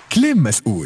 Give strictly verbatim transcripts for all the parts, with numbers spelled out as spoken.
كلام مسؤول.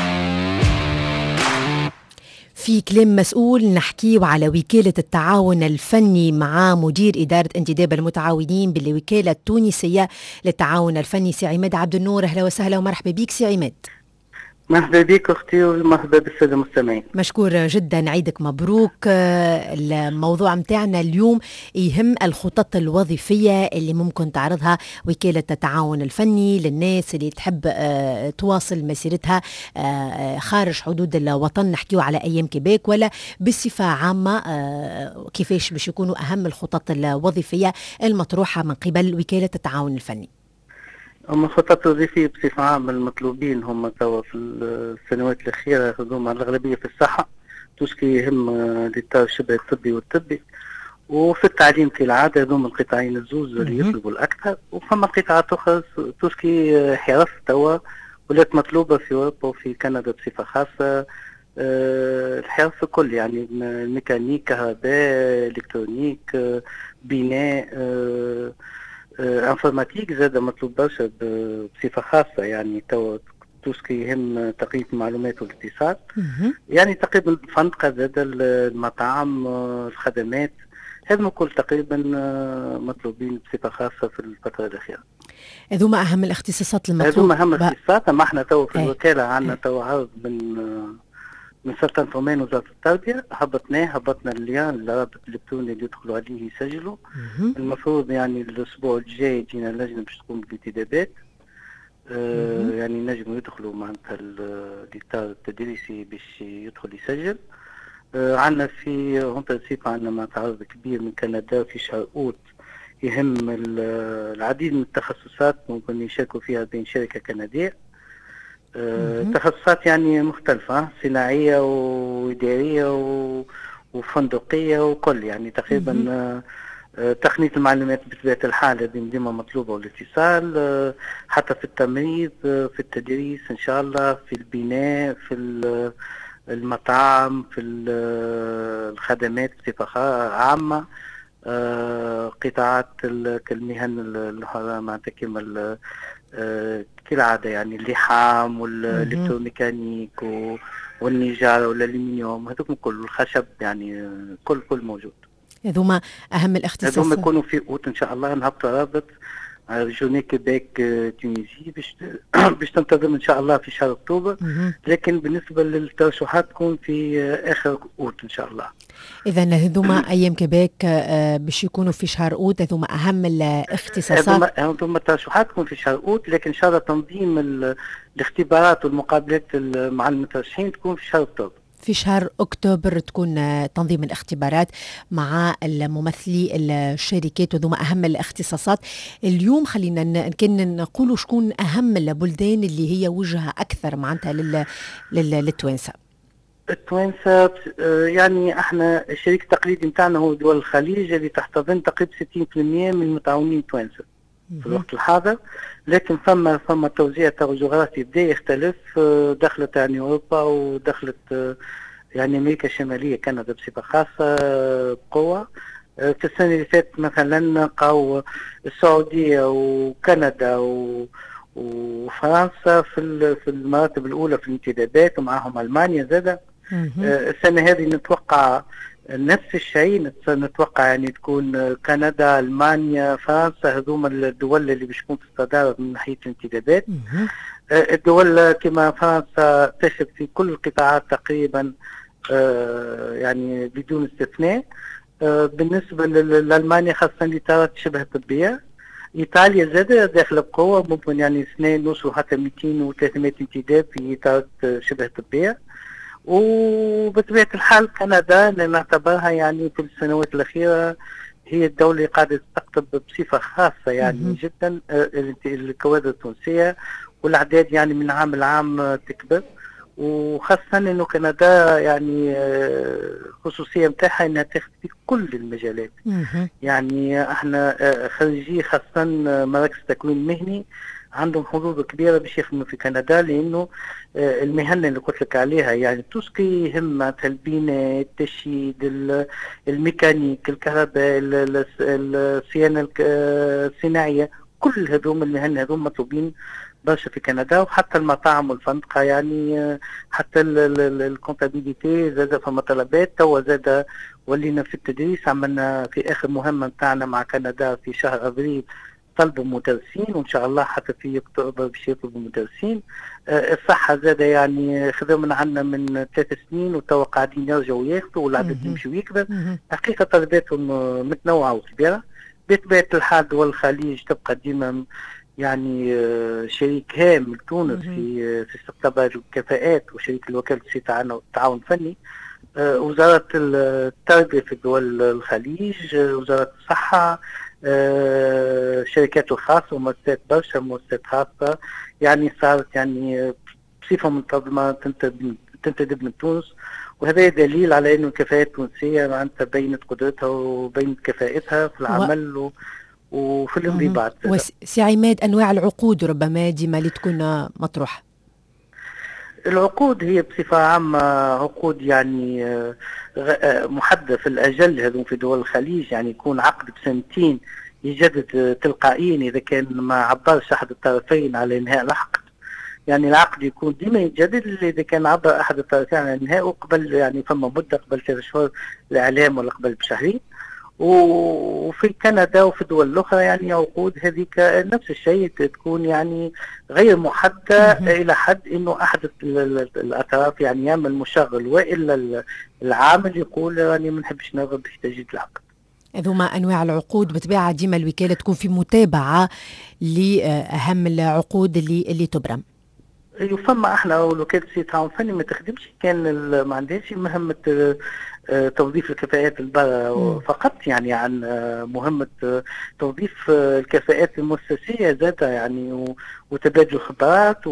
في كلام مسؤول نحكيه على وكالة التعاون الفني مع مدير إدارة انتداب المتعاونين بالوكالة التونسية للتعاون الفني سي عماد عبد النور. أهلا وسهلا ومرحبا بك سي عماد. مرحبا بك أختي ومرحبا بالسادة المستمعين. مشكور جدا، عيدك مبروك. الموضوع متاعنا اليوم يهم الخطط الوظيفية اللي ممكن تعرضها وكالة التعاون الفني للناس اللي تحب تواصل مسيرتها خارج حدود الوطن. نحكيه على أيام كيبيك ولا بصفة عامة كيفاش باش يكونوا أهم الخطط الوظيفية المطروحة من قبل وكالة التعاون الفني. هم الخطط الوظيفية بصفة عامة المطلوبين هم توا في السنوات الأخيرة هذوما الأغلبية في الصحة، توشكي يهم الإطار الشبه الطبي والطبي، وفي التعليم كالعادة هذوما القطاعين الزوز اللي يطلبوا الأكثر، وفما قطاعات أخرى توشكي حرف توا ولات مطلوبة في أوروبا وفي كندا بصفة خاصة. أه الحرف الكل يعني الميكانيك، كهرباء، إلكترونيك، أه بناء، أه أه انفورماتيك زاد مطلوب برشا بصفه خاصه، يعني تو توسكي يهم تقنيه المعلومات والاتصال، يعني تقريبا الفندقه زاد المطاعم الخدمات هذم كل تقريبا مطلوبين بصفه خاصه في الفتره الاخيره. هذوما اهم الاختصاصات المطلوبه. هذوما اهم الاختصاصات. اما احنا تو في الوكاله عندنا تو عرض من من سلطنة عمان وزارة التربية، هبطناه هبطنا الليان الرابط الإلكتروني اللي يدخلوا عليه يسجلوا. المفروض يعني الأسبوع الجاي جينا اللجنة باش تقوم بالانتدابات، آه يعني نجموا يدخلوا معناتها الإطار التدريسي باش يدخل يسجل. آه عندنا في اون برانسيب عندنا معناتها عرض كبير من كندا في شهر أوت يهم العديد من التخصصات ممكن يشاركوا فيها بين شركة كندية. أه تخصصات يعني مختلفة، صناعية وإدارية وفندقية وكل، يعني تقريبا أه تقنية المعلومات بطبيعة الحال هذه ديما مطلوبة، والاتصال أه حتى في التمريض، أه في التدريس إن شاء الله، في البناء، في المطاعم، في الخدمات بصفة عامة، أه قطاعات كالمهن الأخرى معناتها كما أه كالعادة، يعني اللحام والالكتروميكانيك والنجارة والالمنيوم هذوك كل الخشب، يعني كل كل موجود. هذوما أهم الاختصاصات. هذوما يكونوا في أوت إن شاء الله نهبطوا رابط جورني كيبيك تونسي باش باش تنتظم إن شاء الله في شهر أكتوبر، لكن بالنسبة للترشحات تكون في آخر أوت إن شاء الله. إذا هذوما أيام كيبيك باش يكونوا في شهر أوت، هذوما أهم الاختصاصات. هذوما الترشحات تكون في شهر أوت، لكن إن شاء الله تنظيم الاختبارات والمقابلات مع المترشحين تكون في شهر أكتوبر. في شهر أكتوبر تكون تنظيم الاختبارات مع الممثلي الشركات، وذوما أهم الاختصاصات. اليوم خلينا كنا نقولوا شكون أهم البلدان اللي هي وجهة أكثر معناتها لل... لل... للتوانسة. التوانسة يعني احنا الشريك التقليدي نتاعنا هو دول الخليج اللي تحتضن تقريبا ستين بالمئة من المتعاونين التوانسة في الوقت الحاضر، لكن فما فما توزيع جغرافي بدا يختلف، دخلت يعني اوروبا ودخلت يعني امريكا الشماليه كندا بصفه خاصه بقوه. في السنه اللي فاتت مثلا لقاو السعوديه وكندا وفرنسا في في المراتب الاولى في الانتدابات، ومعهم المانيا زاده. السنه هذه نتوقع نفس الشيء، نتوقع يعني تكون كندا، المانيا، فرنسا هذوما الدول اللي باش تكون في الصداره من ناحيه الانتدابات. الدول كما فرنسا تشرف في كل القطاعات تقريبا يعني بدون استثناء. بالنسبه لالمانيا خاصه الاطارات شبه طبيه. ايطاليا زادة داخله بقوه، ممكن يعني اثنين نوصلوا حتى مئتين وثلاثمئة انتداب في اطارات شبه طبيه. وبطبيعة الحال كندا نعتبرها يعني في السنوات الأخيرة هي الدولة اللي قاعدة تستقطب بصفة خاصة يعني م- جدا الكوادر التونسية، والأعداد يعني من عام لعام تكبر، وخاصة أنه كندا يعني خصوصية متاعها أنها تاخذ في كل المجالات. م- يعني احنا خريجي خاصة مراكز تكوين مهني عندهم حظوظ كبيرة باش يخدموا في كندا، لأنه المهن اللي قلت لك عليها يعني توسكي يهم البناء، التشييد، الميكانيك، الكهرباء، الصيانة الصناعية، كل هذوم المهن هذوم مطلوبين برشا في كندا، وحتى المطاعم والفندقة يعني حتى الكونتابيليتي زاد فما طلبات. توا زاد ولينا في التدريس، عملنا في آخر مهمة نتاعنا مع كندا في شهر أبريل طلبوا مدرسين، وإن شاء الله حتى في أكتوبر باش يطلبوا مدرسين. أه الصحة زاد يعني خذوا من عنا من ثلاث سنين وتوا قاعدين يرجعوا ياخذوا والعدد يمشي ويكبر. حقيقة طلباتهم متنوعة وكبيرة. بطبيعة الحال دول الخليج تبقى ديما يعني شريك هام لتونس في في استقطاب الكفاءات، وشريك الوكالة التعاون الفني. وزارة التربية في دول الخليج، وزارة الصحة، الشركات الخاصة ومؤسسات برشا مؤسسات خاصة يعني صارت يعني بصفة منتظمة تنتدب من تونس. وهذا دليل على أن الكفاءات التونسية معناتها بينت قدرتها وبينت كفاءتها في العمل و... وفي الانضباط. وسي عماد، أنواع العقود ربما ديما اللي تكون مطروحة. العقود هي بصفة عامة عقود يعني محددة في الأجل. هذو في دول الخليج يعني يكون عقد بسنتين يجدد تلقائيا إذا كان ما عبرش أحد الطرفين على إنهاء العقد. يعني العقد يكون ديما يتجدد إذا كان عبر أحد الطرفين على إنهاء، قبل يعني فما مدة قبل ثلاث شهور الإعلام ولا قبل بشهرين. وفي كندا وفي الدول الأخرى يعني عقود هذيك نفس الشيء تكون يعني غير محددة إلى حد إنه أحد الأطراف يعني يعمل مشغل وإلا العامل يقول يعني ما نحبش نرغب باش تجديد العقد. هذوما أنواع العقود بطبيعة ديما الوكالة تكون في متابعة لأهم العقود اللي اللي تبرم. يفما احنا وكالة التعاون الفني ما تخدمش كان ما عندهاش مهمة توظيف الكفاءات البرة فقط، يعني عن مهمة توظيف الكفاءات المؤسسية ذاتها يعني وتبادل الخبرات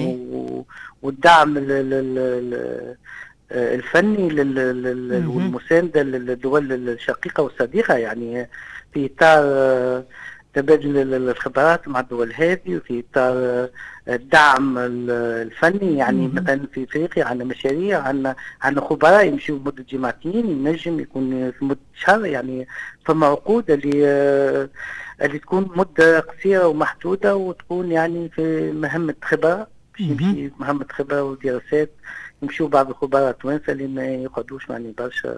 والدعم الفني والمساندة للدول الشقيقة والصديقة، يعني في إطار تبادل الخبرات مع الدول هذه وفي إطار الدعم الفني. يعني مثلا في افريقيا عندنا مشاريع، عندنا عندنا خبراء يمشيوا مده جمعتين، ينجم يكون في مده شهر. يعني فما عقود اللي اللي تكون مده قصيره ومحدوده وتكون يعني في مهمه خبره، باش يمشي مهمه خبره ودراسات يمشيوا بعض الخبراء التوانسه اللي ما يقعدوش يعني برشا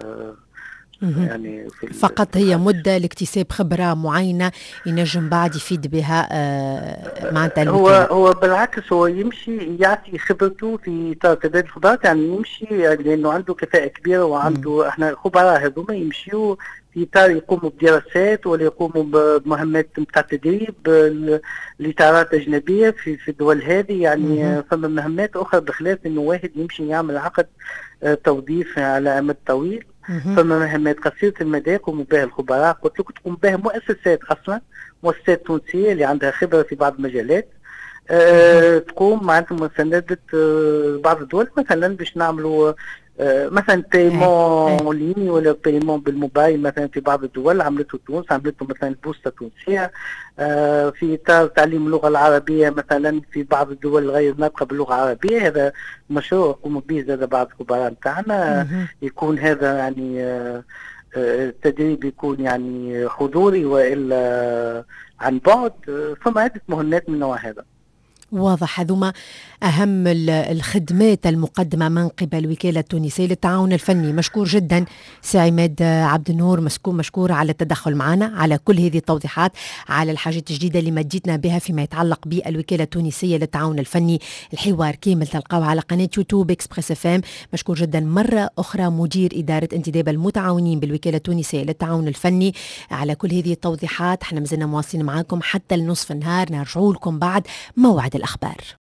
يعني في فقط هي مدة لاكتساب خبرة معينة ينجم بعد يفيد بها آه معناتها هو هو بالعكس هو يمشي يعطي خبرته في تبادل الخبرات، يعني يمشي يعني لأنه عنده كفاءة كبيرة وعنده م. احنا خبراء هذوما يمشيوا في إطار يقوموا بدراسات ولا يقوموا بمهمات نتاع تدريب لإطارات أجنبية في في الدول هذه. يعني فما مهمات أخرى بخلاف إنه واحد يمشي يعمل عقد توظيف على أمد طويل. فما مهمات قصيرة المدى يقوموا بها الخبراء، قلت لك تقوم بها مؤسسات أصلا، مؤسسات تونسية اللي عندها خبرة في بعض المجالات أه تقوم معناتها مساندة أه بعض الدول مثلا باش نعملوا أه مثلا بايمون ليني ولا بايمون بالموبايل. مثلا في بعض الدول عملته تونس، عملته مثلا البوسطة التونسية أه في إطار تعليم اللغة العربية مثلا في بعض الدول غير ناطقة باللغة العربية. هذا مشروع يقوم به زاد بعض الخبراء نتاعنا، يكون هذا يعني أه التدريب يكون يعني حضوري وإلا عن بعد. فما عدة مهمات من النوع هذا. واضح. هذوما أهم الخدمات المقدمة من قبل الوكالة التونسية للتعاون الفني. مشكور جدا سي عماد عبد النور، مسكون مشكور على التدخل معنا، على كل هذه التوضيحات، على الحاجات الجديدة اللي مديتنا بها فيما يتعلق بالوكالة التونسية للتعاون الفني. الحوار كامل تلقاه على قناة يوتيوب إكسبريس اف ام. مشكور جدا مرة أخرى مدير إدارة انتداب المتعاونين بالوكالة التونسية للتعاون الفني على كل هذه التوضيحات. احنا مازلنا مواصلين معاكم حتى النصف النهار، نرجعوا لكم بعد موعد الأخبار.